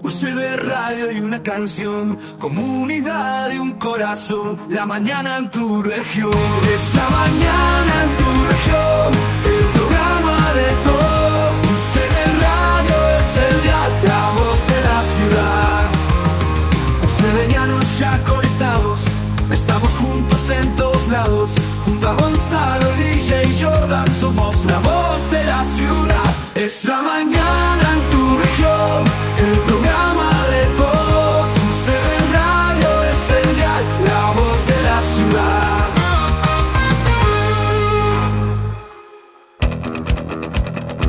USB radio y una canción, comunidad de un corazón. La mañana en tu región. Es la mañana en tu región, el programa de todos. USB radio es el dial, la voz de la ciudad. Ucebenianos ya conectados, estamos juntos en todos lados. Junto a Gonzalo, DJ y Jordan, somos la voz de la ciudad. Es la mañana en tu región, el programa de todos. UCB Radio es el dial, la voz de la ciudad.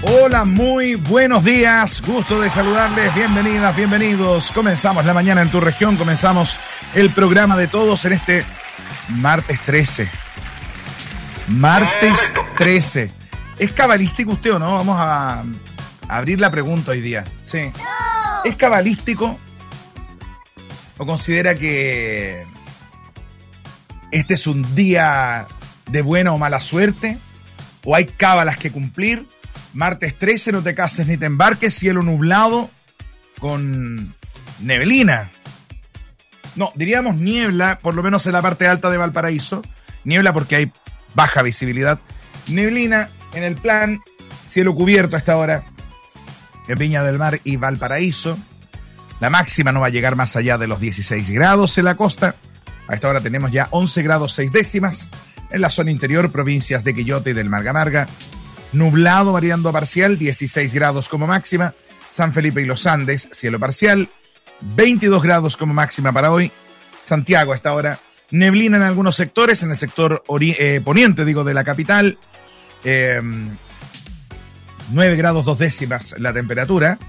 Hola, muy buenos días, gusto de saludarles, bienvenidas, bienvenidos. Comenzamos la mañana en tu región, comenzamos el programa de todos en este martes 13. Martes 13. ¿Es cabalístico usted o no? Vamos a abrir la pregunta hoy día. Sí. ¿Es cabalístico o considera que este es un día de buena o mala suerte? ¿O hay cábalas que cumplir? Martes 13, no te cases ni te embarques, cielo nublado con neblina. No, diríamos niebla, por lo menos en la parte alta de Valparaíso. Niebla porque hay baja visibilidad. Neblina en el plan, cielo cubierto a esta hora en Viña del Mar y Valparaíso. La máxima no va a llegar más allá de los 16 grados en la costa. A esta hora tenemos ya 11 grados 6 décimas. En la zona interior, provincias de Quillota y del Marga. Nublado variando a parcial, 16 grados como máxima. San Felipe y los Andes, cielo parcial, 22 grados como máxima para hoy. Santiago a esta hora, neblina en algunos sectores, en el sector poniente, de la capital. 9 grados 2 décimas la temperatura.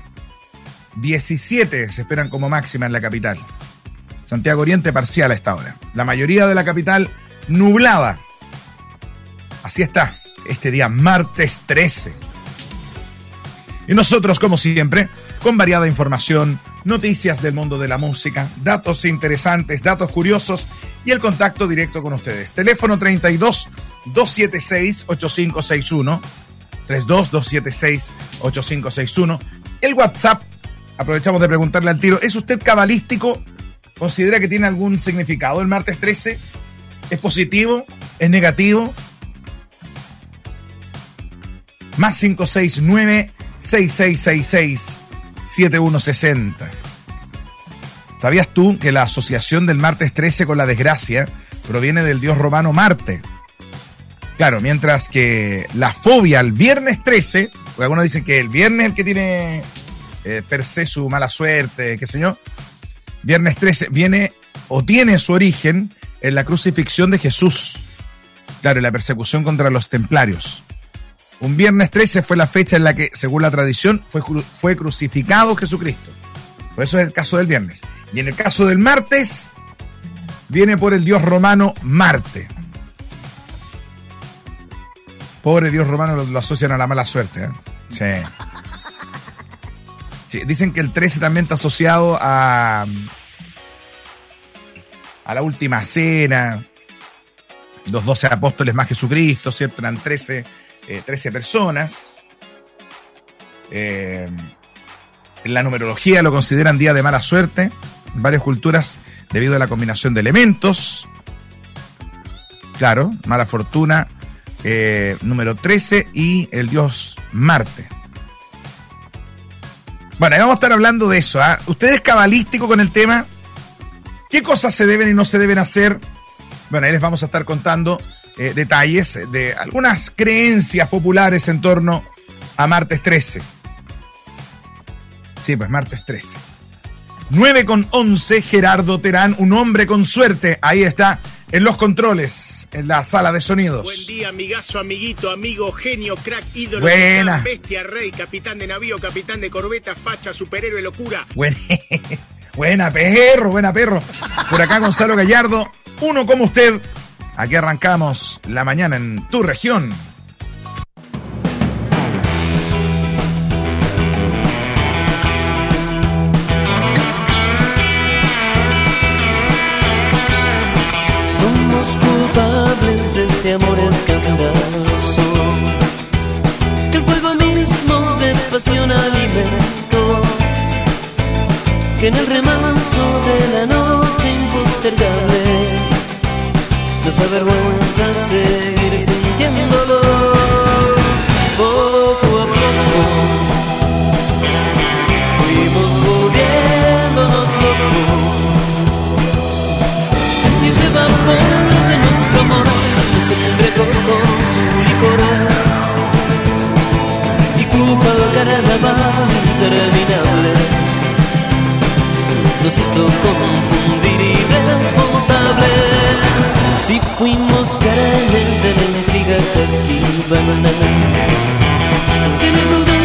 17 se esperan como máxima en la capital. Santiago Oriente parcial a esta hora. La mayoría de la capital nublada. Así está este día martes 13. Y nosotros, como siempre, con variada información, noticias del mundo de la música, datos interesantes, datos curiosos y el contacto directo con ustedes. Teléfono 32-276-8561. 32-276-8561. El WhatsApp, aprovechamos de preguntarle al tiro, ¿es usted cabalístico? ¿Considera que tiene algún significado el martes 13? ¿Es positivo? ¿Es negativo? Más 569-6666-7160. ¿Sabías tú que la asociación del martes 13 con la desgracia proviene del dios romano Marte? Claro, mientras que la fobia al viernes 13, porque algunos dicen que el viernes es el que tiene per se su mala suerte, qué sé yo. Viernes 13 viene o tiene su origen en la crucifixión de Jesús. Claro, en la persecución contra los templarios. Un viernes 13 fue la fecha en la que, según la tradición, fue crucificado Jesucristo. Por eso es el caso del viernes. Y en el caso del martes, viene por el dios romano Marte. Pobre dios romano, lo asocian a la mala suerte, ¿eh? Sí. Dicen que el 13 también está asociado a la última cena, los 12 apóstoles más Jesucristo, ¿cierto? Eran 13 personas. En la numerología lo consideran día de mala suerte en varias culturas debido a la combinación de elementos. Claro, mala fortuna, número 13 y el dios Marte. Bueno, ahí vamos a estar hablando de eso, ¿eh? ¿Usted es cabalístico con el tema? ¿Qué cosas se deben y no se deben hacer? Bueno, ahí les vamos a estar contando detalles de algunas creencias populares en torno a martes 13. Sí, pues martes 13. 9:11, Gerardo Terán, un hombre con suerte. Ahí está, en los controles, en la sala de sonidos. Buen día, amigazo, amiguito, amigo, genio, crack, ídolo, buena, bestia, rey, capitán de navío, capitán de corbeta, facha, superhéroe, locura. Buena perro. Por acá Gonzalo Gallardo, uno como usted. Aquí arrancamos la mañana en tu región. Somos culpables de este amor escandaloso, que el fuego mismo de pasión alimentó, que en el remanso de la noche impostergable nos avergüenza seguir sintiéndolo. Poco a poco fuimos volviéndonos locos, y ese vapor de nuestro amor se embriagó con su licor y culpa al carnaval interminable nos hizo confundir irresponsables. Si fuimos carne de la intriga que esquivan en el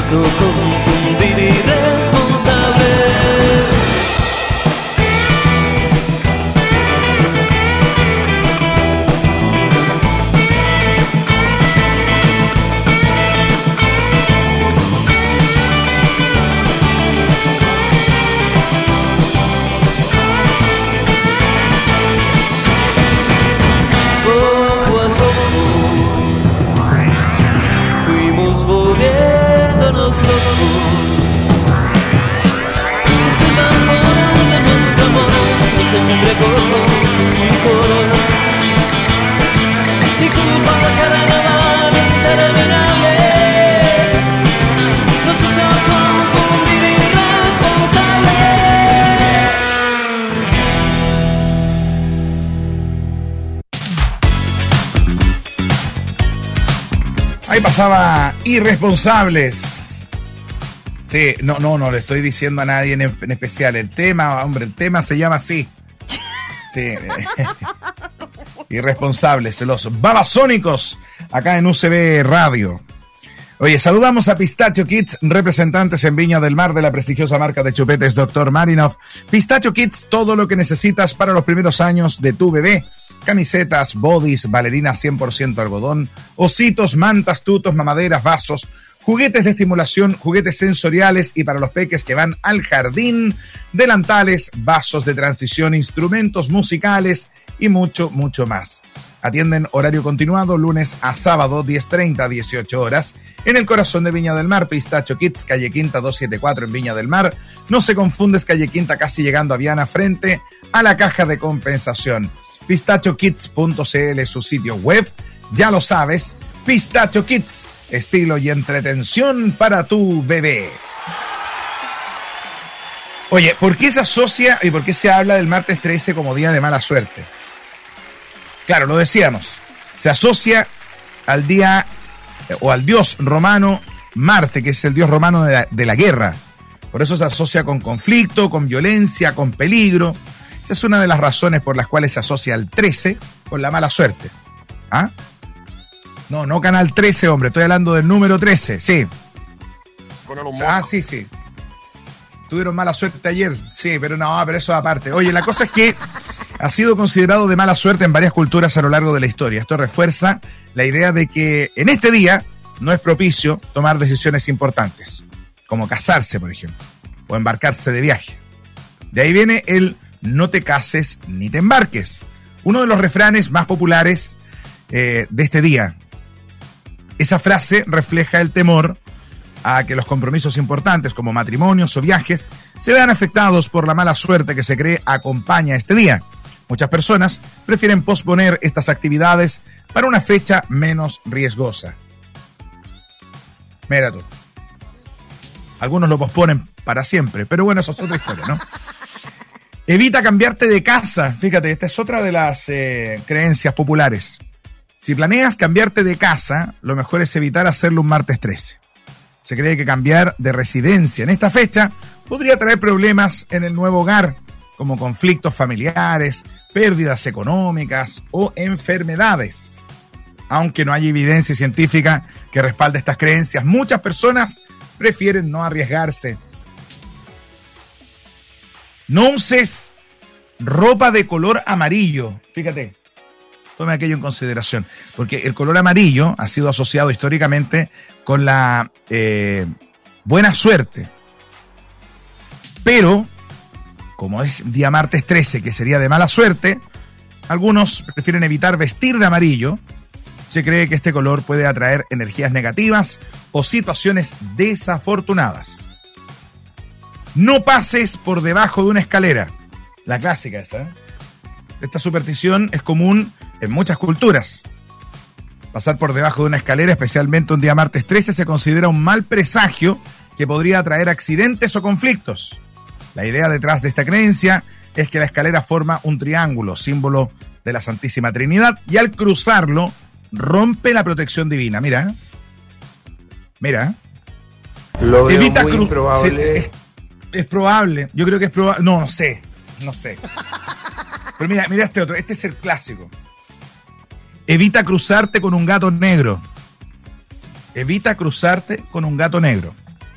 hizo confundir irresponsables. Volviéndonos locos, se evaporó de nuestro amor, nos embriagó con su licor, y culpa de carnaval interminable nos hizo confundir irresponsables. Ahí pasaba Irresponsables. Sí, no le estoy diciendo a nadie en especial. El tema se llama así. Sí. Irresponsables, los Babasónicos, acá en UCB Radio. Oye, saludamos a Pistacho Kids, representantes en Viña del Mar de la prestigiosa marca de chupetes Dr. Marinov. Pistacho Kids, todo lo que necesitas para los primeros años de tu bebé. Camisetas, bodys, bailarinas 100% algodón, ositos, mantas, tutos, mamaderas, vasos, juguetes de estimulación, juguetes sensoriales y para los peques que van al jardín, delantales, vasos de transición, instrumentos musicales y mucho, mucho más. Atienden horario continuado lunes a sábado, 10:30 a 18 horas, en el corazón de Viña del Mar. Pistacho Kids, calle Quinta 274 en Viña del Mar. No se confundes, calle Quinta casi llegando a Viana, frente a la caja de compensación. PistachoKids.cl es su sitio web, ya lo sabes, Pistacho Kids, estilo y entretención para tu bebé. Oye, ¿por qué se asocia y por qué se habla del martes 13 como día de mala suerte? Claro, lo decíamos, se asocia al día o al dios romano Marte, que es el dios romano de la guerra. Por eso se asocia con conflicto, con violencia, con peligro. Esa es una de las razones por las cuales se asocia al 13 con la mala suerte. ¿Ah? No Canal 13, hombre, estoy hablando del número 13, sí. Sí. Tuvieron mala suerte ayer, sí, pero eso aparte. Oye, la cosa es que ha sido considerado de mala suerte en varias culturas a lo largo de la historia. Esto refuerza la idea de que en este día no es propicio tomar decisiones importantes, como casarse, por ejemplo, o embarcarse de viaje. De ahí viene el no te cases ni te embarques, uno de los refranes más populares de este día. Esa frase refleja el temor a que los compromisos importantes como matrimonios o viajes se vean afectados por la mala suerte que se cree acompaña este día. Muchas personas prefieren posponer estas actividades para una fecha menos riesgosa. Mira tú. Algunos lo posponen para siempre, pero bueno, eso es otra historia, ¿no? Evita cambiarte de casa. Fíjate, esta es otra de las creencias populares. Si planeas cambiarte de casa, lo mejor es evitar hacerlo un martes 13. Se cree que cambiar de residencia en esta fecha podría traer problemas en el nuevo hogar, como conflictos familiares, pérdidas económicas o enfermedades. Aunque no hay evidencia científica que respalde estas creencias, muchas personas prefieren no arriesgarse. No uses ropa de color amarillo. Fíjate, tome aquello en consideración, porque el color amarillo ha sido asociado históricamente con la buena suerte. Pero, como es día martes 13, que sería de mala suerte, algunos prefieren evitar vestir de amarillo. Se cree que este color puede atraer energías negativas o situaciones desafortunadas. No pases por debajo de una escalera. La clásica esa, ¿eh? Esta superstición es común en muchas culturas. Pasar por debajo de una escalera, especialmente un día martes 13, se considera un mal presagio que podría atraer accidentes o conflictos. La idea detrás de esta creencia es que la escalera forma un triángulo, símbolo de la Santísima Trinidad, y al cruzarlo rompe la protección divina. Mira. Lo veo Evita muy improbable. Es probable, yo creo que es probable. No sé. Pero mira este otro, este es el clásico. Evita cruzarte con un gato negro.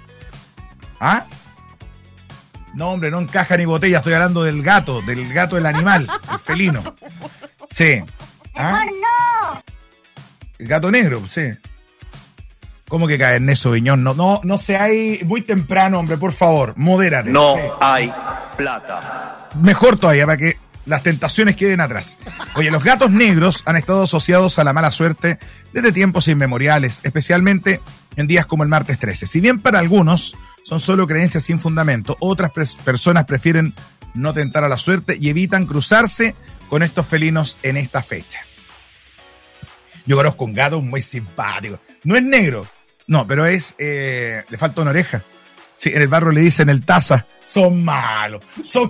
¿Ah? No, hombre, no en caja ni botella, estoy hablando del gato del animal, el felino. Sí. ¿Ah? ¡No! El gato negro, sí. ¿Cómo que Cabernet Sauvignon? No seas muy temprano, hombre, por favor, modérate. No sí. hay plata. Mejor todavía, para que las tentaciones queden atrás. Oye, los gatos negros han estado asociados a la mala suerte desde tiempos inmemoriales, especialmente en días como el martes 13. Si bien para algunos son solo creencias sin fundamento, otras personas prefieren no tentar a la suerte y evitan cruzarse con estos felinos en esta fecha. Yo conozco un gato muy simpático. No es negro, no, pero es... le falta una oreja. Sí, en el barrio le dicen el taza. Son malos.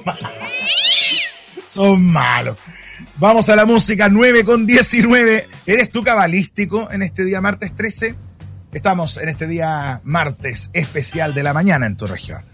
Son malos. Vamos a la música, 9:19. ¿Eres tú cabalístico en este día martes 13? Estamos en este día martes especial de la mañana en tu región.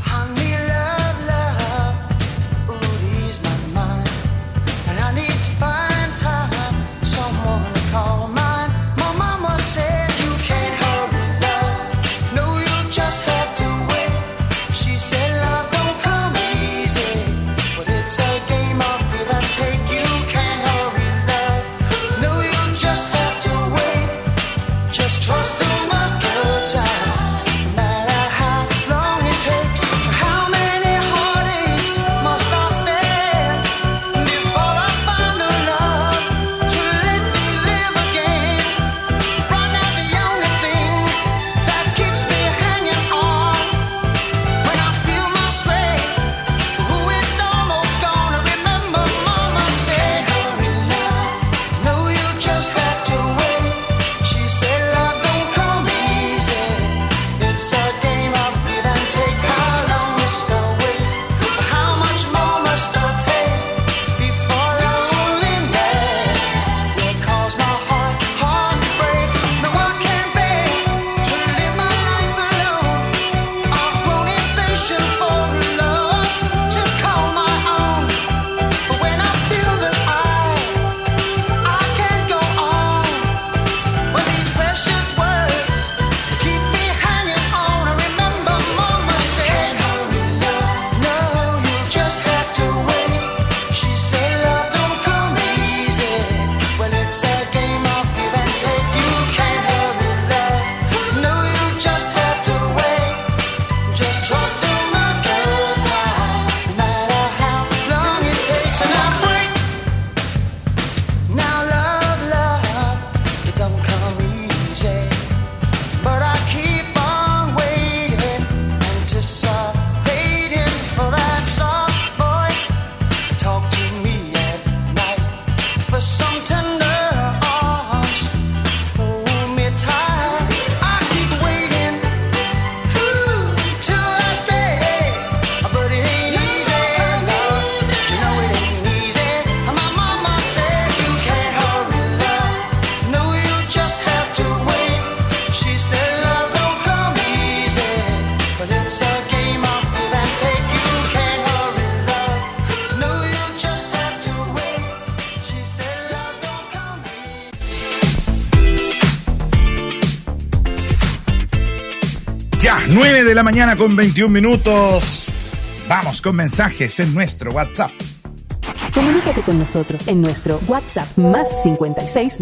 Ya, 9 de la mañana con 21 minutos. Vamos con mensajes en nuestro WhatsApp. Comunícate con nosotros en nuestro WhatsApp más 56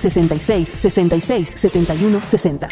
966 66 71 60.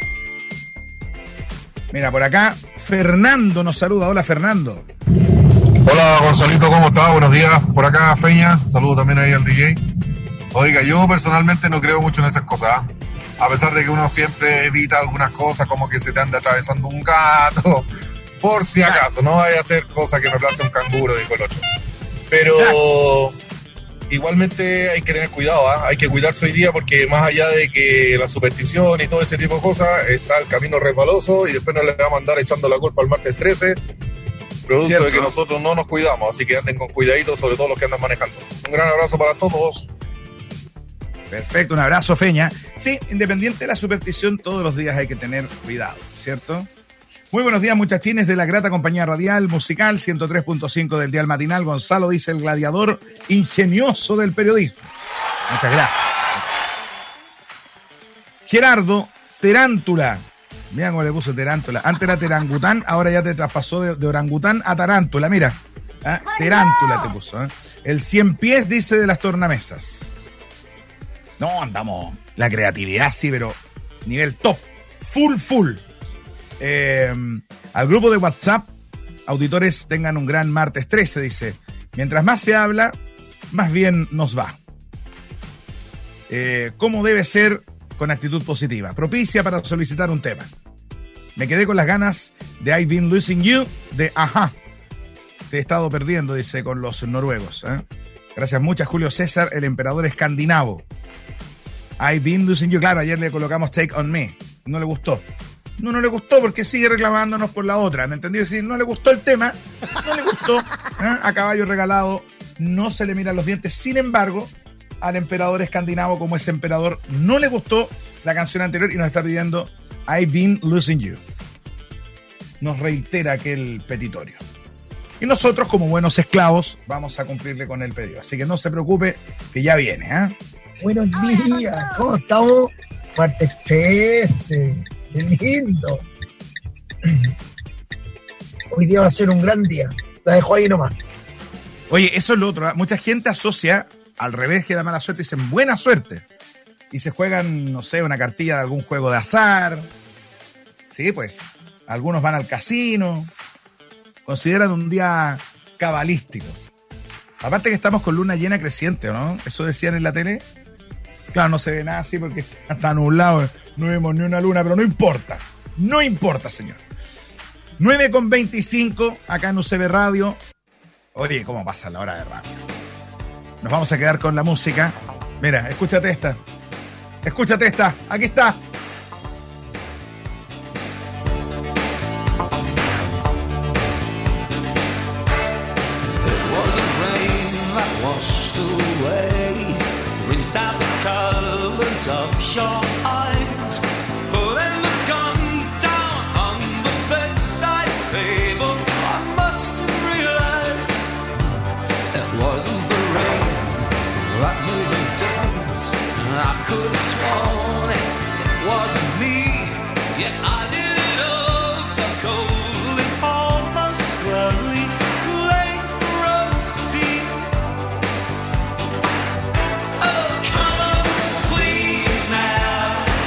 Mira, por acá Fernando nos saluda. Hola, Fernando. Hola, Gonzalito, ¿cómo estás? Buenos días. Por acá, Feña. Saludo también ahí al DJ. Oiga, yo personalmente no creo mucho en esas cosas. A pesar de que uno siempre evita algunas cosas, como que se te anda atravesando un gato, por si acaso, no vaya a hacer cosas que me plante un canguro, dijo el otro. Pero igualmente hay que tener cuidado, ¿eh? Hay que cuidarse hoy día porque más allá de que la superstición y todo ese tipo de cosas, está el camino resbaloso y después nos le vamos a andar echando la culpa al martes 13, producto ¿cierto? De que nosotros no nos cuidamos, así que anden con cuidadito, sobre todo los que andan manejando. Un gran abrazo para todos. Perfecto, un abrazo, Feña. Sí, independiente de la superstición, todos los días hay que tener cuidado, ¿cierto? Muy buenos días, muchachines de la grata compañía radial musical 103.5 del dial matinal. Gonzalo dice el gladiador ingenioso del periodismo. Muchas gracias. Gerardo Terántula Mira cómo le puso tarántula. Antes era terangután, ahora ya te traspasó de orangután a tarántula, mira. ¿Ah? Tarántula te puso. El 100 pies dice de las tornamesas. No, andamos. La creatividad sí, pero nivel top. Full. Al grupo de WhatsApp, auditores tengan un gran martes 13, dice. Mientras más se habla, más bien nos va. ¿Cómo debe ser? Con actitud positiva. Propicia para solicitar un tema. Me quedé con las ganas de I've Been Losing You de Ajá. Te he estado perdiendo, dice, con los noruegos. Gracias muchas, Julio César, el emperador escandinavo. I've Been Losing You. Claro, ayer le colocamos Take On Me. No le gustó. No le gustó porque sigue reclamándonos por la otra. ¿Me entendió? Si no le gustó el tema, no le gustó. A caballo regalado no se le miran los dientes. Sin embargo, al emperador escandinavo, como ese emperador, no le gustó la canción anterior y nos está pidiendo I've Been Losing You. Nos reitera aquel petitorio. Y nosotros, como buenos esclavos, vamos a cumplirle con el pedido. Así que no se preocupe, que ya viene. Buenos días, ¿cómo estamos? Martes 13, qué lindo. Hoy día va a ser un gran día. La dejo ahí nomás. Oye, eso es lo otro. Mucha gente asocia al revés que la mala suerte, dicen buena suerte. Y se juegan, no sé, una cartilla de algún juego de azar. Sí, pues, algunos van al casino. Consideran un día cabalístico. Aparte que estamos con luna llena creciente, ¿no? Eso decían en la tele. Claro, no se ve nada así porque está nublado. No vemos ni una luna, pero no importa. No importa, señor. 9:25 acá en UCB Radio. Oye, ¿cómo pasa la hora de radio? Nos vamos a quedar con la música. Mira, escúchate esta. Escúchate esta. Aquí está. I could have sworn it wasn't me, yet I did it all so coldly, almost slowly, late for us to see. Oh, come on, please now,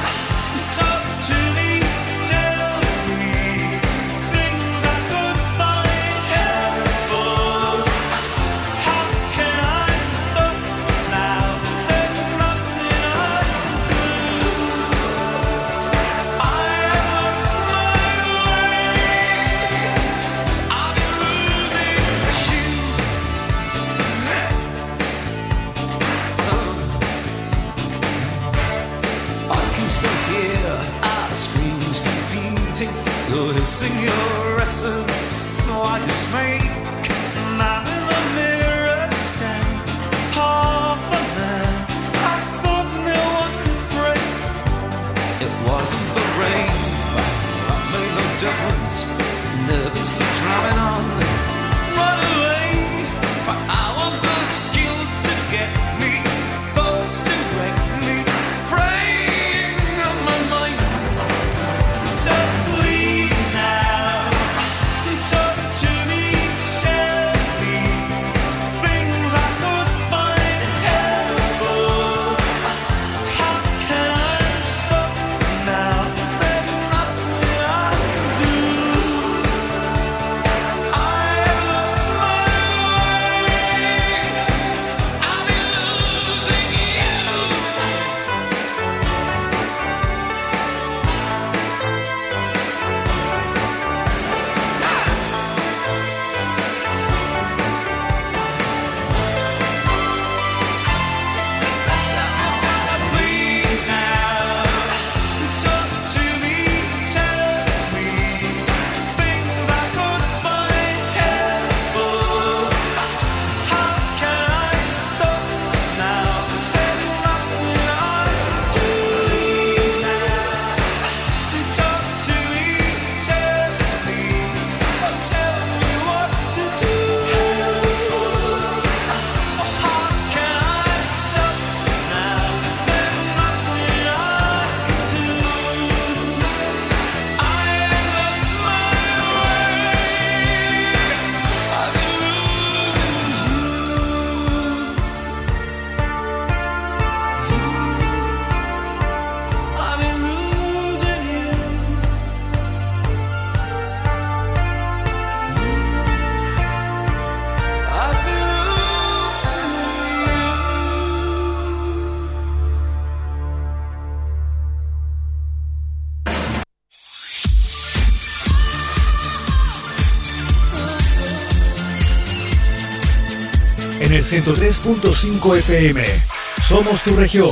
en el 103.5 FM. Somos tu región.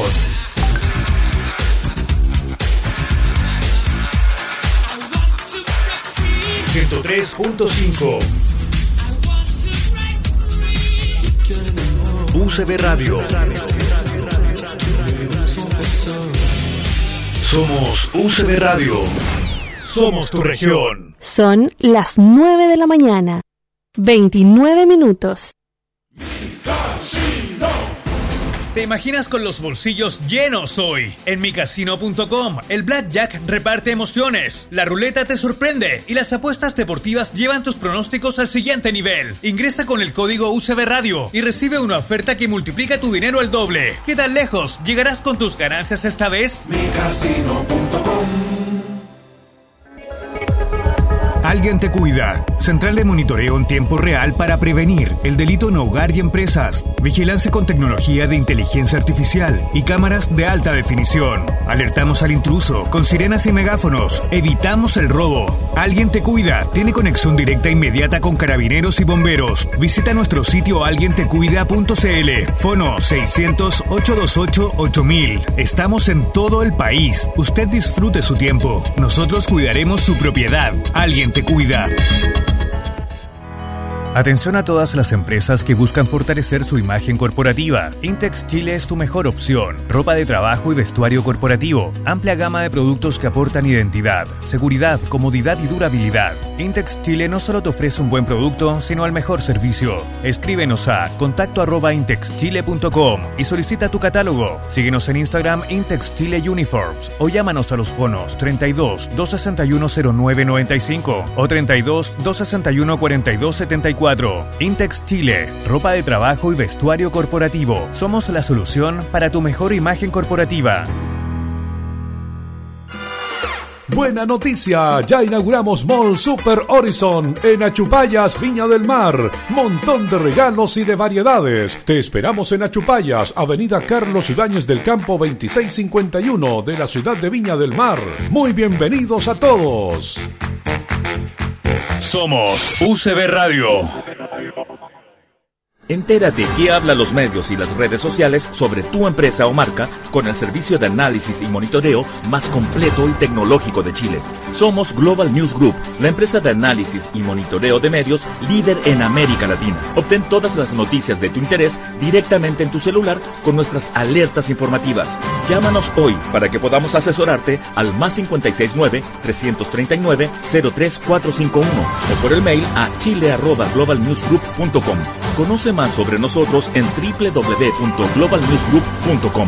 .3.5 UCB Radio. Somos UCB Radio. Somos tu región. Son las 9 de la mañana. 29 minutos. ¿Te imaginas con los bolsillos llenos hoy? En micasino.com, el Blackjack reparte emociones, la ruleta te sorprende y las apuestas deportivas llevan tus pronósticos al siguiente nivel. Ingresa con el código UCB Radio y recibe una oferta que multiplica tu dinero al doble. ¿Qué tan lejos llegarás con tus ganancias esta vez? micasino.com. Alguien te cuida. Central de monitoreo en tiempo real para prevenir el delito en hogar y empresas. Vigilancia con tecnología de inteligencia artificial y cámaras de alta definición. Alertamos al intruso con sirenas y megáfonos. Evitamos el robo. Alguien te cuida. Tiene conexión directa e inmediata con carabineros y bomberos. Visita nuestro sitio alguientecuida.cl. Fono 600-828-8000. Estamos en todo el país. Usted disfrute su tiempo. Nosotros cuidaremos su propiedad. Alguien te cuida. Atención a todas las empresas que buscan fortalecer su imagen corporativa. Intex Chile es tu mejor opción. Ropa de trabajo y vestuario corporativo. Amplia gama de productos que aportan identidad, seguridad, comodidad y durabilidad. Intex Chile no solo te ofrece un buen producto, sino el mejor servicio. Escríbenos a contacto@intexchile.com y solicita tu catálogo. Síguenos en Instagram Intex Chile Uniforms o llámanos a los fonos 32 261 0995 o 32 261 4274. Intex Chile, ropa de trabajo y vestuario corporativo. Somos la solución para tu mejor imagen corporativa. Buena noticia, ya inauguramos Mall Super Horizon en Achupayas, Viña del Mar. Montón de regalos y de variedades. Te esperamos en Achupayas, Avenida Carlos Ibáñez del Campo 2651 de la ciudad de Viña del Mar. Muy bienvenidos a todos. Somos UCB Radio. Entérate qué hablan los medios y las redes sociales sobre tu empresa o marca con el servicio de análisis y monitoreo más completo y tecnológico de Chile. Somos Global News Group, la empresa de análisis y monitoreo de medios líder en América Latina. Obtén todas las noticias de tu interés directamente en tu celular con nuestras alertas informativas. Llámanos hoy para que podamos asesorarte al +569-339-03451 o por el mail a chile@globalnewsgroup.com. Conoce más sobre nosotros en www.globalnewsgroup.com.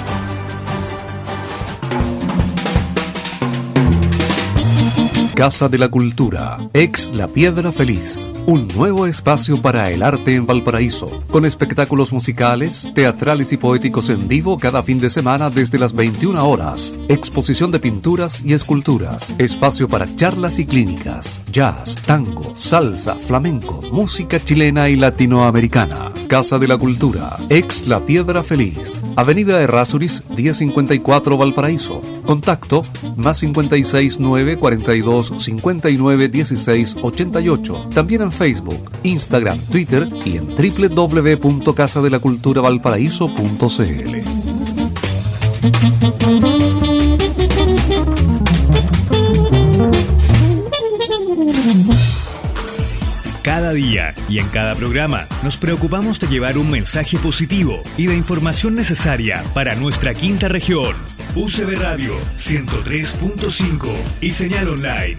Casa de la Cultura, ex La Piedra Feliz, un nuevo espacio para el arte en Valparaíso, con espectáculos musicales, teatrales y poéticos en vivo cada fin de semana desde las 21 horas, exposición de pinturas y esculturas, espacio para charlas y clínicas, jazz, tango, salsa, flamenco, música chilena y latinoamericana. Casa de la Cultura, ex La Piedra Feliz, Avenida Errázuriz 1054 Valparaíso. Contacto +569 42 59 16 88. También en Facebook, Instagram, Twitter y en www.casadelaculturavalparaíso.cl. Cada día y en cada programa nos preocupamos de llevar un mensaje positivo y de información necesaria para nuestra quinta región. UCB Radio 103.5 y señal online.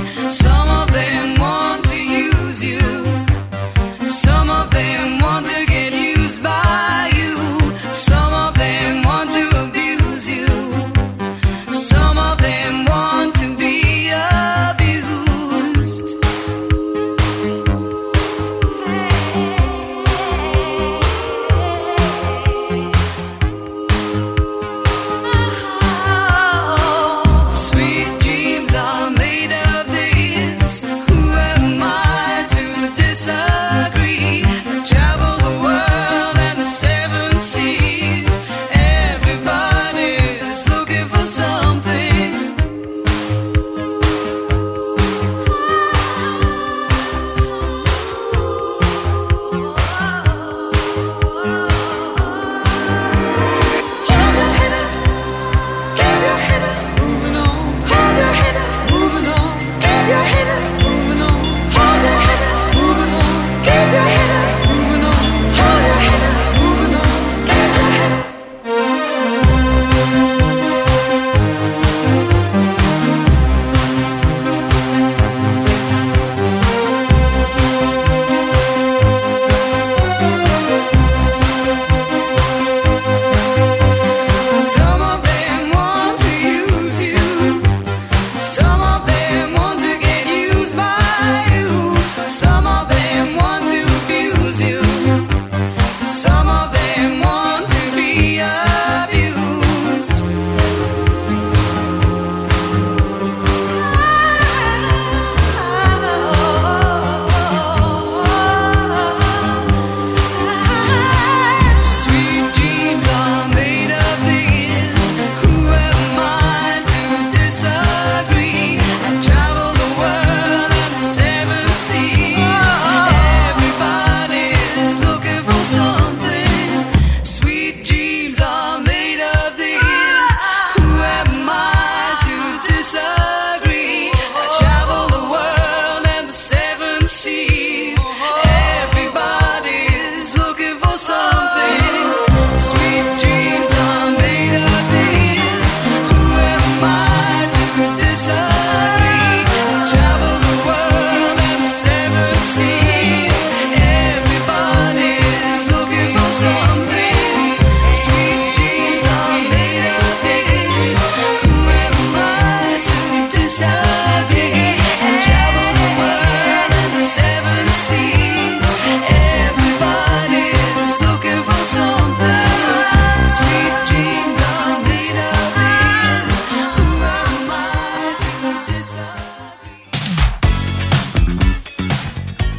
Some of them want to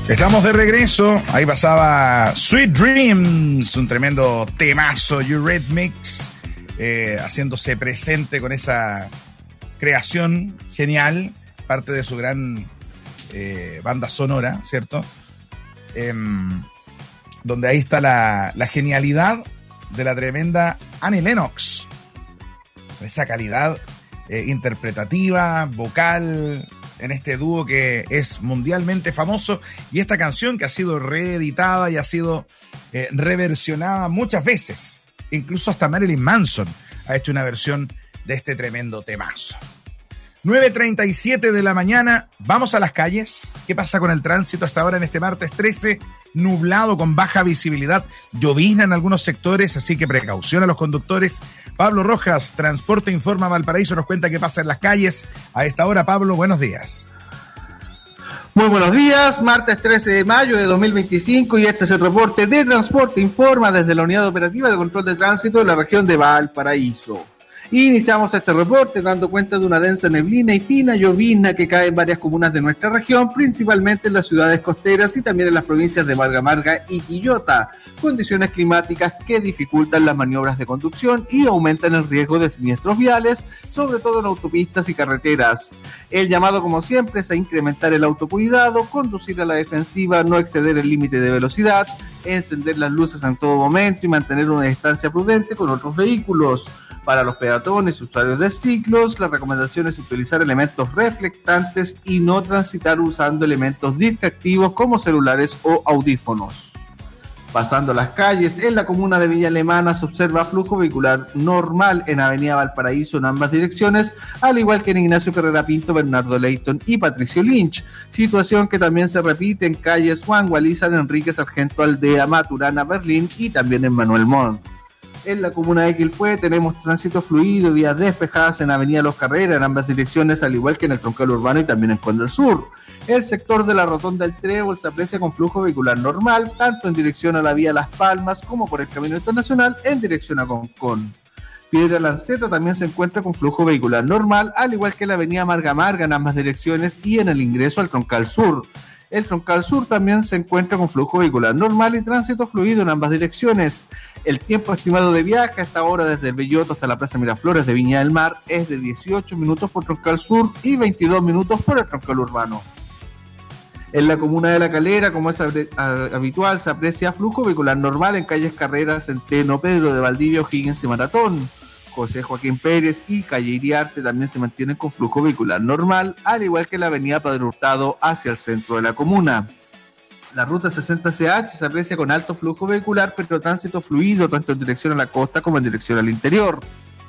Estamos de regreso. Ahí pasaba Sweet Dreams, un tremendo temazo, Eurythmics, haciéndose presente con esa creación genial, parte de su gran banda sonora, ¿cierto? Donde ahí está la genialidad de la tremenda Annie Lennox. Esa calidad interpretativa, vocal, en este dúo que es mundialmente famoso, y esta canción que ha sido reeditada y ha sido reversionada muchas veces. Incluso hasta Marilyn Manson ha hecho una versión de este tremendo temazo. 9:37 de la mañana, vamos a las calles. ¿Qué pasa con el tránsito hasta ahora en este martes 13? Nublado con baja visibilidad, llovizna en algunos sectores, así que precaución a los conductores. Pablo Rojas, Transporte Informa Valparaíso, nos cuenta qué pasa en las calles. A esta hora, Pablo, buenos días. Muy buenos días, martes 13 de mayo de 2025 y este es el reporte de Transporte Informa desde la Unidad Operativa de Control de Tránsito de la región de Valparaíso. Iniciamos este reporte dando cuenta de una densa neblina y fina llovizna que cae en varias comunas de nuestra región, principalmente en las ciudades costeras y también en las provincias de Marga y Quillota, condiciones climáticas que dificultan las maniobras de conducción y aumentan el riesgo de siniestros viales, sobre todo en autopistas y carreteras. El llamado, como siempre, es a incrementar el autocuidado, conducir a la defensiva, no exceder el límite de velocidad, encender las luces en todo momento y mantener una distancia prudente con otros vehículos. Para los peatones y usuarios de ciclos, la recomendación es utilizar elementos reflectantes y no transitar usando elementos distractivos como celulares o audífonos. Pasando las calles, en la comuna de Villa Alemana se observa flujo vehicular normal en Avenida Valparaíso en ambas direcciones, al igual que en Ignacio Carrera Pinto, Bernardo Leighton y Patricio Lynch, situación que también se repite en calles Juan Gualizan, Enrique Sargento Aldea, Maturana, Berlín y también en Manuel Montt. En la comuna de Quilpué tenemos tránsito fluido, vías despejadas en Avenida Los Carreras en ambas direcciones, al igual que en el troncal urbano y también en Conde del Sur. El sector de la Rotonda del Trébol se aprecia con flujo vehicular normal, tanto en dirección a la vía Las Palmas como por el Camino Internacional en dirección a Concón. Piedra Lanceta también se encuentra con flujo vehicular normal, al igual que la avenida Marga en ambas direcciones y en el ingreso al troncal sur. El troncal sur también se encuentra con flujo vehicular normal y tránsito fluido en ambas direcciones. El tiempo estimado de viaje a esta hora desde el Belloto hasta la Plaza Miraflores de Viña del Mar es de 18 minutos por troncal sur y 22 minutos por el troncal urbano. En la comuna de La Calera, como es habitual, se aprecia flujo vehicular normal en calles Carreras, Centeno, Pedro de Valdivia, O'Higgins y Maratón. José Joaquín Pérez y calle Iriarte también se mantienen con flujo vehicular normal, al igual que la avenida Padre Hurtado hacia el centro de la comuna. La ruta 60CH se aprecia con alto flujo vehicular, pero tránsito fluido tanto en dirección a la costa como en dirección al interior.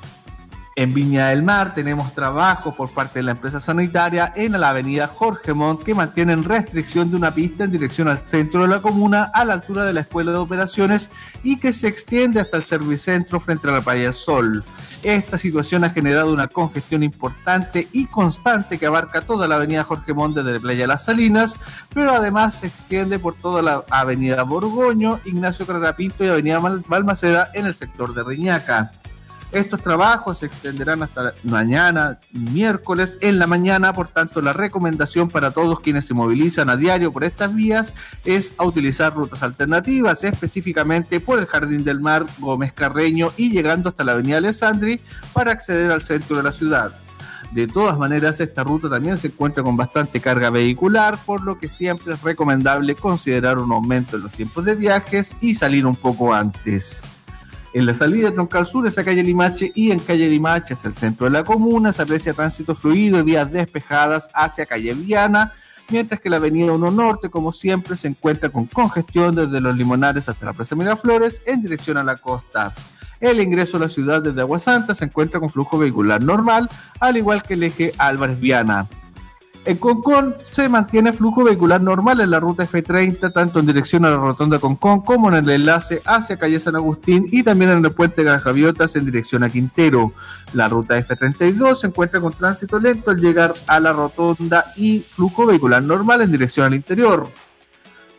En Viña del Mar tenemos trabajo por parte de la empresa sanitaria en la avenida Jorge Montt que mantienen restricción de una pista en dirección al centro de la comuna a la altura de la Escuela de Operaciones y que se extiende hasta el Servicentro frente a la Playa del Sol. Esta situación ha generado una congestión importante y constante que abarca toda la avenida Jorge Montt desde la Playa de las Salinas, pero además se extiende por toda la avenida Borgoño, Ignacio Carrera Pinto y avenida Balmaceda en el sector de Reñaca. Estos trabajos se extenderán hasta mañana, miércoles, en la mañana. Por tanto, la recomendación para todos quienes se movilizan a diario por estas vías es a utilizar rutas alternativas, específicamente por el Jardín del Mar, Gómez Carreño y llegando hasta la avenida Alessandri para acceder al centro de la ciudad. De todas maneras, esta ruta también se encuentra con bastante carga vehicular, por lo que siempre es recomendable considerar un aumento en los tiempos de viajes y salir un poco antes. En la salida de Troncal Sur es a calle Limache y en calle Limache hacia el centro de la comuna se aprecia tránsito fluido y vías despejadas hacia calle Viana, mientras que la avenida 1 Norte, como siempre, se encuentra con congestión desde Los Limonares hasta la Plaza Miraflores en dirección a la costa. El ingreso a la ciudad desde Agua Santa se encuentra con flujo vehicular normal, al igual que el eje Álvarez Viana. En Concón se mantiene flujo vehicular normal en la ruta F30, tanto en dirección a la rotonda Concón como en el enlace hacia calle San Agustín y también en el puente Granjaviotas en dirección a Quintero. La ruta F32 se encuentra con tránsito lento al llegar a la rotonda y flujo vehicular normal en dirección al interior.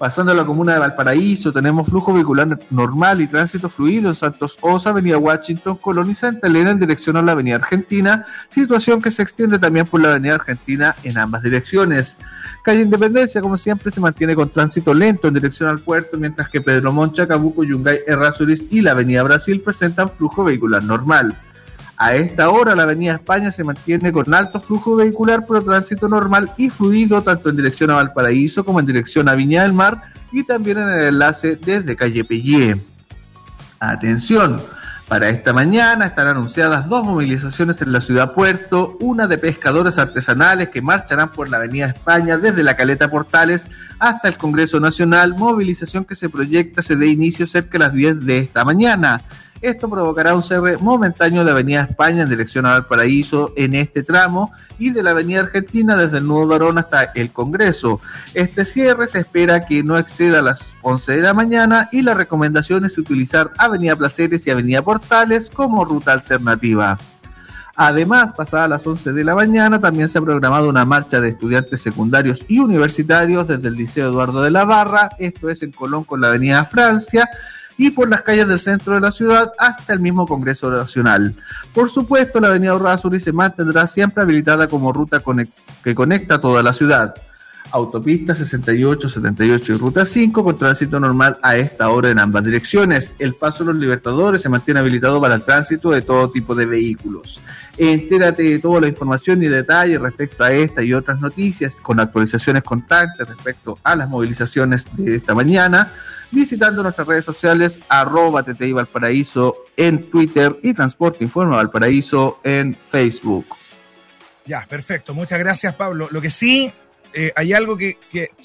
Pasando a la comuna de Valparaíso, tenemos flujo vehicular normal y tránsito fluido en Santos Osa, avenida Washington, Colón y Santa Elena en dirección a la avenida Argentina, situación que se extiende también por la avenida Argentina en ambas direcciones. Calle Independencia, como siempre, se mantiene con tránsito lento en dirección al puerto, mientras que Pedro Montt, Chacabuco, Yungay, Errázuriz y la avenida Brasil presentan flujo vehicular normal. A esta hora la avenida España se mantiene con alto flujo vehicular por tránsito normal y fluido tanto en dirección a Valparaíso como en dirección a Viña del Mar y también en el enlace desde calle Pellé. Atención, para esta mañana están anunciadas 2 movilizaciones en la ciudad puerto, una de pescadores artesanales que marcharán por la avenida España desde la Caleta Portales hasta el Congreso Nacional, movilización que se proyecta se dé inicio cerca de las 10 de esta mañana. Esto provocará un cierre momentáneo de Avenida España en dirección a Valparaíso en este tramo y de la Avenida Argentina desde el Nudo Barón hasta el Congreso. Este cierre se espera que no exceda las 11 de la mañana y la recomendación es utilizar Avenida Placeres y Avenida Portales como ruta alternativa. Además, pasadas las 11 de la mañana, también se ha programado una marcha de estudiantes secundarios y universitarios desde el Liceo Eduardo de la Barra, esto es en Colón con la Avenida Francia, y por las calles del centro de la ciudad hasta el mismo Congreso Nacional. Por supuesto, la avenida Errázuriz se mantendrá siempre habilitada como ruta que conecta toda la ciudad. Autopista 68, 78 y Ruta 5 con tránsito normal a esta hora en ambas direcciones. El Paso de los Libertadores se mantiene habilitado para el tránsito de todo tipo de vehículos. Entérate de toda la información y detalles respecto a esta y otras noticias con actualizaciones constantes respecto a las movilizaciones de esta mañana, visitando nuestras redes sociales @TTI Valparaíso en Twitter y Transporte Informa Valparaíso en Facebook. Ya, perfecto. Muchas gracias, Pablo. Lo que sí, hay algo que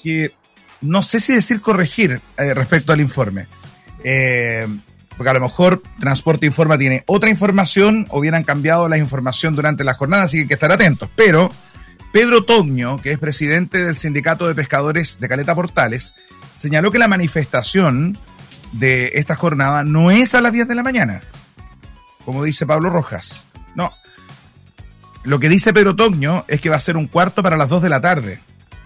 no sé si decir corregir respecto al informe. Porque a lo mejor Transporte Informa tiene otra información o hubieran cambiado la información durante la jornada, así que hay que estar atentos. Pero Pedro Togno, que es presidente del Sindicato de Pescadores de Caleta Portales, señaló que la manifestación de esta jornada no es a las 10 de la mañana, como dice Pablo Rojas. No. Lo que dice Pedro Togno es que va a ser 1/4 para las 2 de la tarde.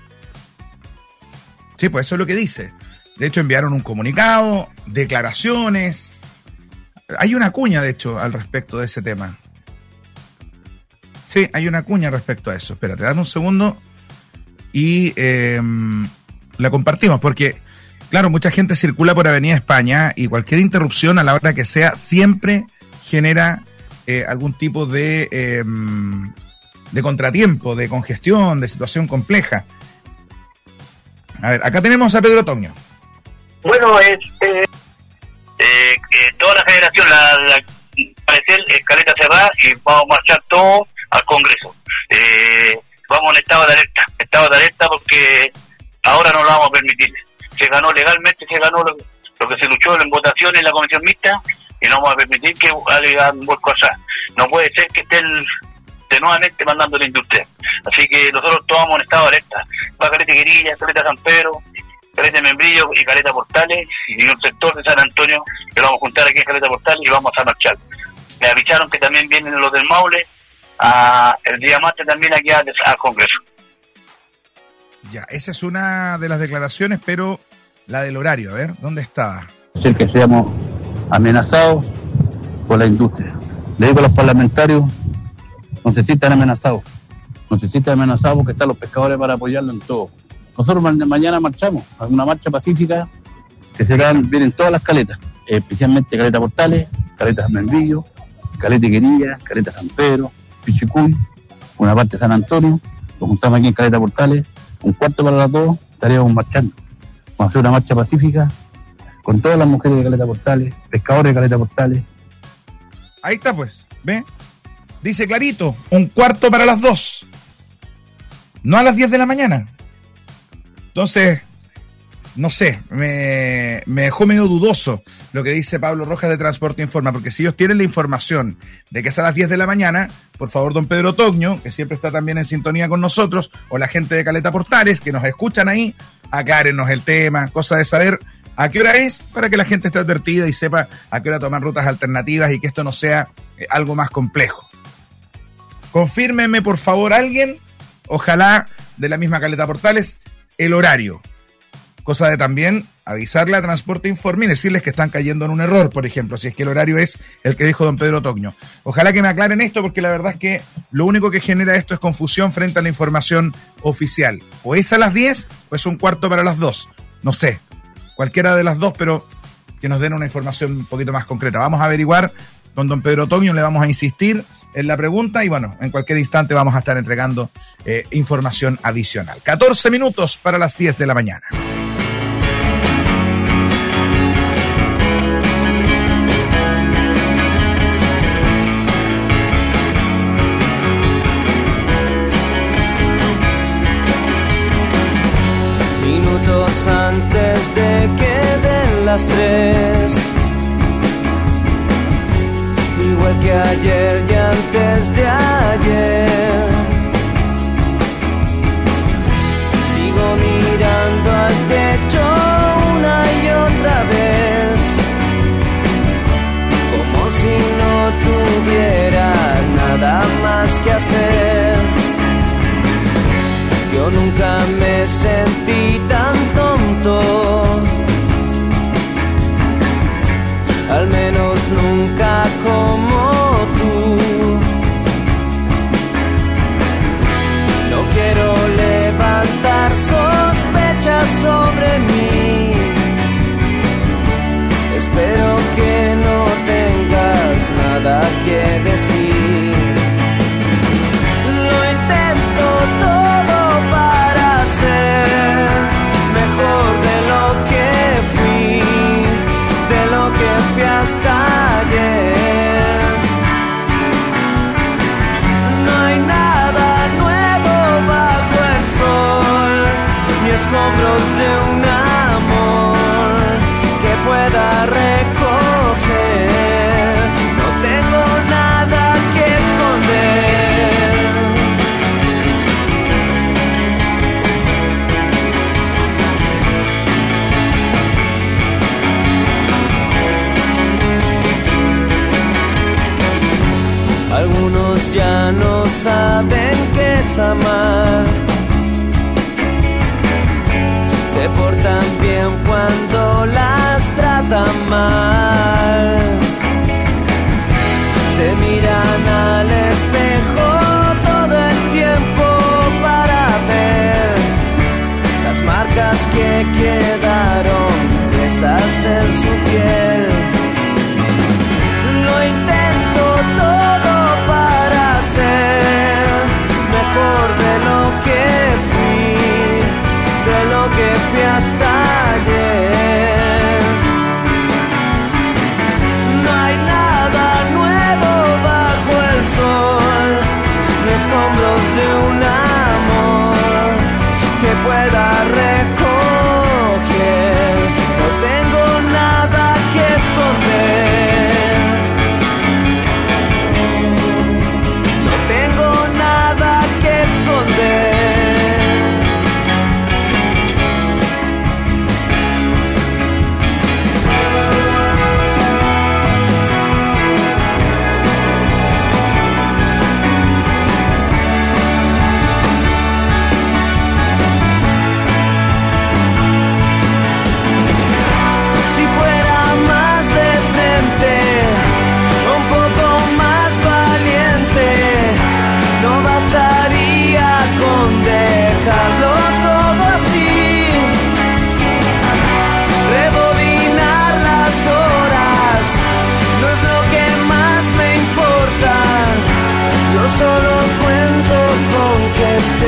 Sí, pues eso es lo que dice. De hecho, enviaron un comunicado, declaraciones. Hay una cuña, de hecho, al respecto de ese tema. Sí, hay una cuña respecto a eso. Espérate, dame un segundo y la compartimos, porque, claro, mucha gente circula por Avenida España y cualquier interrupción a la hora que sea siempre genera algún tipo de contratiempo, de congestión, de situación compleja. A ver, acá tenemos a Pedro Togno. Bueno, toda la federación, parecer escaleta cerrada y vamos a marchar todos al Congreso. Vamos en estado de alerta porque ahora no lo vamos a permitir. Se ganó legalmente, lo que se luchó en votaciones en la comisión mixta y no vamos a permitir que hagan un vuelco allá. No puede ser que estén de nuevamente mandando la industria. Así que nosotros tomamos en estado de alerta. Va Caleta Querilla, Caleta San Pedro, Caleta Membrillo y Caleta Portales y un sector de San Antonio que lo vamos a juntar aquí en Caleta Portales y vamos a marchar. Me avisaron que también vienen los del Maule el día martes también aquí al Congreso. Ya, esa es una de las declaraciones, pero la del horario, a ver, ¿dónde estaba? Ser que seamos amenazados por la industria. Le digo a los parlamentarios, no se sientan amenazados porque están los pescadores para apoyarlo en todo. Nosotros mañana marchamos, a una marcha pacífica que vienen todas las caletas, especialmente Caleta Portales, Caleta San Membrillo, Caleta Querilla, Caleta San Pedro, Pichicuy, una parte de San Antonio, nos juntamos aquí en Caleta Portales, 1/4 para las 2, estaríamos marchando. Vamos a hacer una marcha pacífica con todas las mujeres de Caleta Portales, pescadores de Caleta Portales. Ahí está pues, ¿ve? Dice clarito, 1/4 para las 2. No a las 10 de la mañana. Entonces, no sé, me dejó medio dudoso lo que dice Pablo Rojas de Transporte Informa, porque si ellos tienen la información de que es a las 10 de la mañana, por favor, don Pedro Togno, que siempre está también en sintonía con nosotros, o la gente de Caleta Portales, que nos escuchan ahí, aclárenos el tema, cosa de saber a qué hora es, para que la gente esté advertida y sepa a qué hora tomar rutas alternativas y que esto no sea algo más complejo. Confírmeme, por favor, alguien, ojalá de la misma Caleta Portales, el horario. cosa de también avisarle a Transporte Informe y decirles que están cayendo en un error, por ejemplo, si es que el horario es el que dijo don Pedro Togno. Ojalá que me aclaren esto, porque la verdad es que lo único que genera esto es confusión frente a la información oficial. O es a las 10 o es un cuarto para las 2. No sé, cualquiera de las dos, pero que nos den una información un poquito más concreta. Vamos a averiguar con don Pedro Togno, le vamos a insistir en la pregunta y bueno, en cualquier instante vamos a estar entregando información adicional. 14 minutos para las 10 de la mañana. Minutos antes de que den las 3, igual que ayer y antes de ayer, sigo mirando al techo una y otra vez, como si no tuviera nada más que hacer. Yo nunca me sentí tan tonto, al menos nunca como tú. No quiero levantar sospechas sobre mí, espero que no tengas nada que decir. Lo intento todo para ser mejor de lo que fui, de lo que fui hasta ayer. No hay nada nuevo bajo el sol, ni escombros de un amor que pueda recoger. No tengo nada que esconder. Algunos ya no saben qué es amar, se portan bien cuando las tratan mal, se miran al espejo todo el tiempo para ver las marcas que quedaron presas en su piel. Lo intento todo para ser mejor de lo que fui, de lo que fui hasta ayer. No hay nada nuevo bajo el sol, ni escombros de un amor que pueda recoger. No tengo nada que esconder. Solo cuento con que estés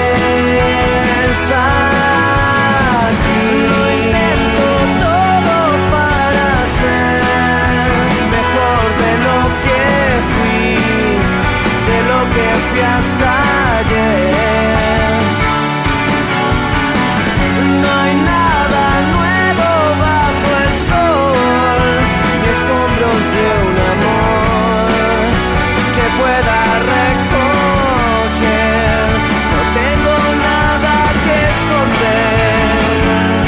aquí. Lo intento todo para ser mejor de lo que fui, de lo que fui hasta ayer. No hay nada nuevo bajo el sol, ni escombros de un amor que pueda recoger. No tengo nada que esconder.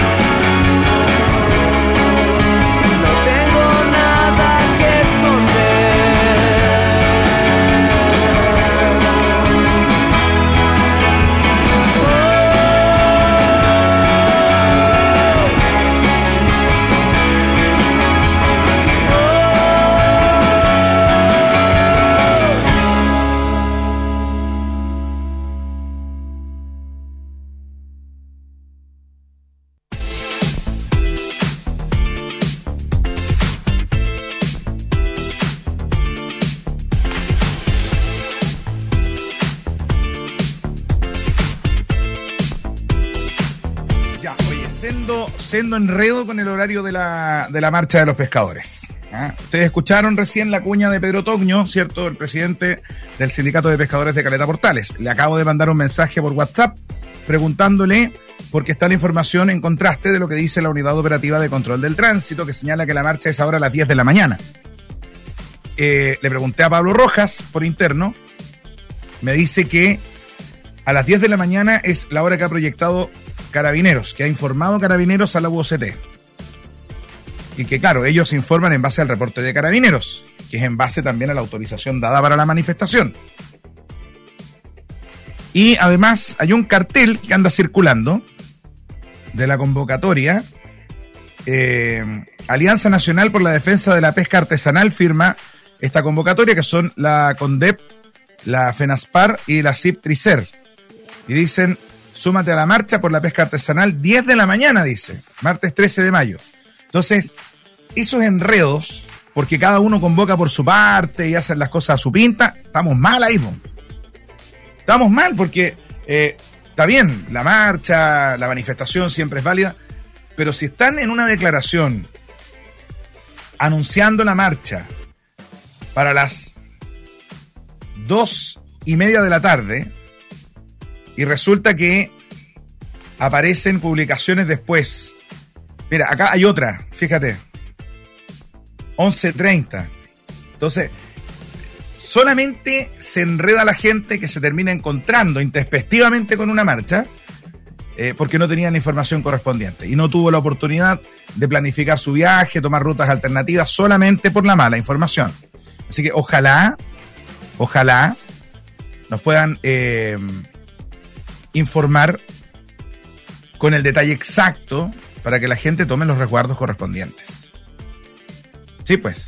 No tengo nada que esconder. sendo enredo con el horario de la marcha de los pescadores. Ustedes escucharon recién la cuña de Pedro Togno, ¿cierto? El presidente del Sindicato de Pescadores de Caleta Portales. Le acabo de mandar un mensaje por WhatsApp preguntándole, porque está la información en contraste de lo que dice la Unidad Operativa de Control del Tránsito, que señala que la marcha es ahora a las 10 de la mañana. Le pregunté a Pablo Rojas por interno, me dice que a las 10 de la mañana es la hora que ha proyectado Carabineros, que ha informado Carabineros a la UOCT. Y que, claro, ellos informan en base al reporte de Carabineros, que es en base también a la autorización dada para la manifestación. Y además hay un cartel que anda circulando de la convocatoria. Alianza Nacional por la Defensa de la Pesca Artesanal firma esta convocatoria, que son la CONDEP, la FENASPAR y la CIP-TRICER. Y dicen, súmate a la marcha por la pesca artesanal, 10 de la mañana, dice, martes 13 de mayo. Entonces, esos enredos, porque cada uno convoca por su parte y hacen las cosas a su pinta, estamos mal ahí, ¿no? Estamos mal porque está bien, la marcha, la manifestación siempre es válida, pero si están en una declaración anunciando la marcha para las 2:30 de la tarde y resulta que aparecen publicaciones después. Mira, acá hay otra, fíjate, 11:30. Entonces, solamente se enreda la gente que se termina encontrando intempestivamente con una marcha porque no tenía la información correspondiente y no tuvo la oportunidad de planificar su viaje, tomar rutas alternativas solamente por la mala información. Así que ojalá nos puedan informar con el detalle exacto para que la gente tome los resguardos correspondientes. Sí, pues.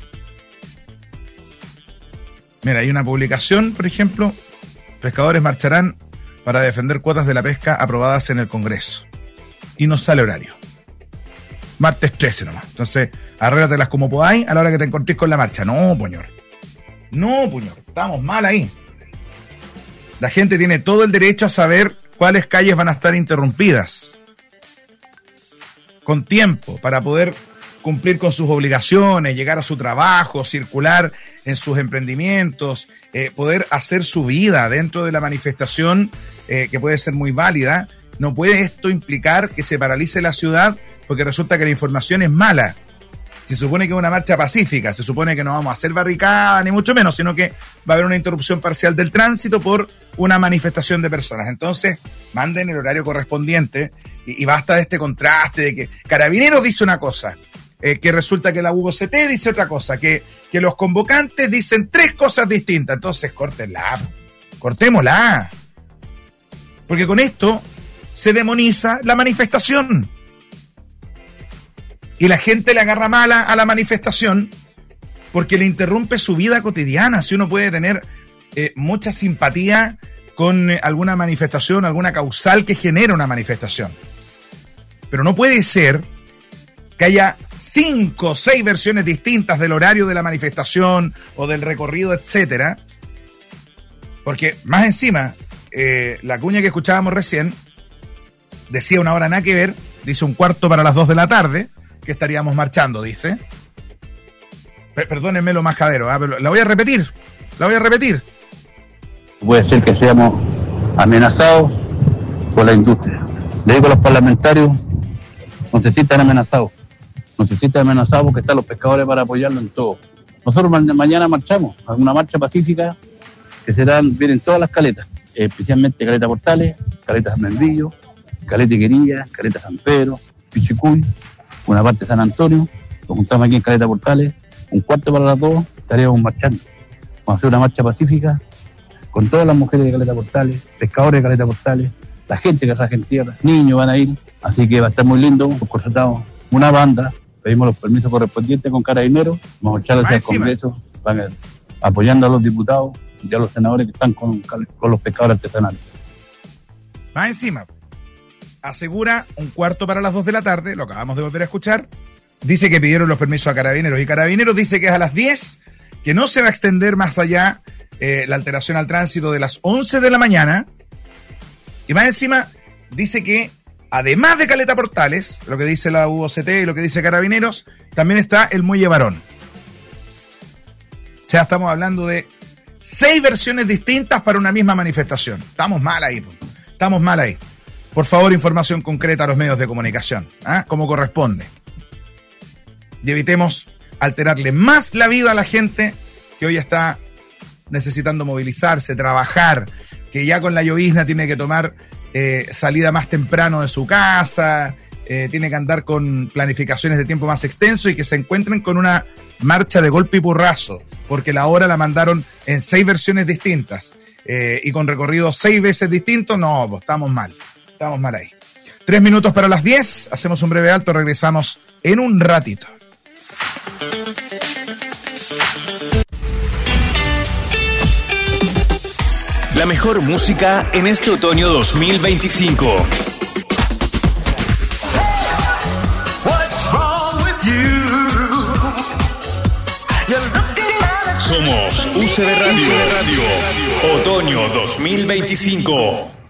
Mira, hay una publicación, por ejemplo, pescadores marcharán para defender cuotas de la pesca aprobadas en el Congreso. Y no sale horario. Martes 13 nomás. Entonces, arréglatelas como podáis a la hora que te encontréis con la marcha. No, puñor. Estamos mal ahí. La gente tiene todo el derecho a saber cuáles calles van a estar interrumpidas. Con tiempo, para poder cumplir con sus obligaciones, llegar a su trabajo, circular en sus emprendimientos, poder hacer su vida dentro de la manifestación, que puede ser muy válida. No puede esto implicar que se paralice la ciudad porque resulta que la información es mala. Se supone que es una marcha pacífica, se supone que no vamos a hacer barricada, ni mucho menos, sino que va a haber una interrupción parcial del tránsito por una manifestación de personas. Entonces, manden el horario correspondiente y basta de este contraste de que Carabineros dice una cosa, que resulta que la UOCT dice otra cosa, que los convocantes dicen 3 cosas distintas. Entonces, cortémosla. Porque con esto se demoniza la manifestación. Y la gente le agarra mala a la manifestación porque le interrumpe su vida cotidiana. Si uno puede tener mucha simpatía con alguna manifestación, alguna causal que genera una manifestación. Pero no puede ser que haya 5 o 6 versiones distintas del horario de la manifestación o del recorrido, etcétera. Porque más encima, la cuña que escuchábamos recién decía una hora nada que ver, dice 1:15 para las 2 de la tarde, que estaríamos marchando, dice. Perdónenme lo majadero, pero la voy a repetir. Puede ser que seamos amenazados por la industria. Le digo a los parlamentarios, no se sientan amenazados porque están los pescadores para apoyarlo en todo. Nosotros mañana marchamos a una marcha pacífica que vienen todas las caletas, especialmente Caleta Portales, Caleta San Mendillo, Caleta Querilla, Caleta San Pedro, Pichicuy, una parte de San Antonio. Nos juntamos aquí en Caleta Portales, 1:15 para las 2, estaríamos marchando. Vamos a hacer una marcha pacífica con todas las mujeres de Caleta Portales, pescadores de Caleta Portales, la gente que trabaja en tierra, niños van a ir, así que va a estar muy lindo. Hemos contratado una banda, pedimos los permisos correspondientes con Carabineros, vamos a echar hacia el Congreso, van apoyando a los diputados y a los senadores que están con los pescadores artesanales. Más encima, asegura 1:15 para las 2 de la tarde, lo acabamos de volver a escuchar, dice que pidieron los permisos a Carabineros y Carabineros dice que es a las 10, que no se va a extender más allá la alteración al tránsito de las 11 de la mañana y más encima dice que además de Caleta Portales, lo que dice la UOCT y lo que dice Carabineros, también está el Muelle Barón. O sea, estamos hablando de 6 versiones distintas para una misma manifestación. Estamos mal ahí. Por favor, información concreta a los medios de comunicación, como corresponde. Y evitemos alterarle más la vida a la gente que hoy está necesitando movilizarse, trabajar, que ya con la llovizna tiene que tomar salida más temprano de su casa, tiene que andar con planificaciones de tiempo más extenso y que se encuentren con una marcha de golpe y porrazo, porque la hora la mandaron en 6 versiones distintas y con recorridos 6 veces distintos. No, pues estamos mal ahí. 3 minutos para las 10, hacemos un breve alto, regresamos en un ratito. La mejor música en este otoño 2025. Somos UCB Radio. Otoño 2025.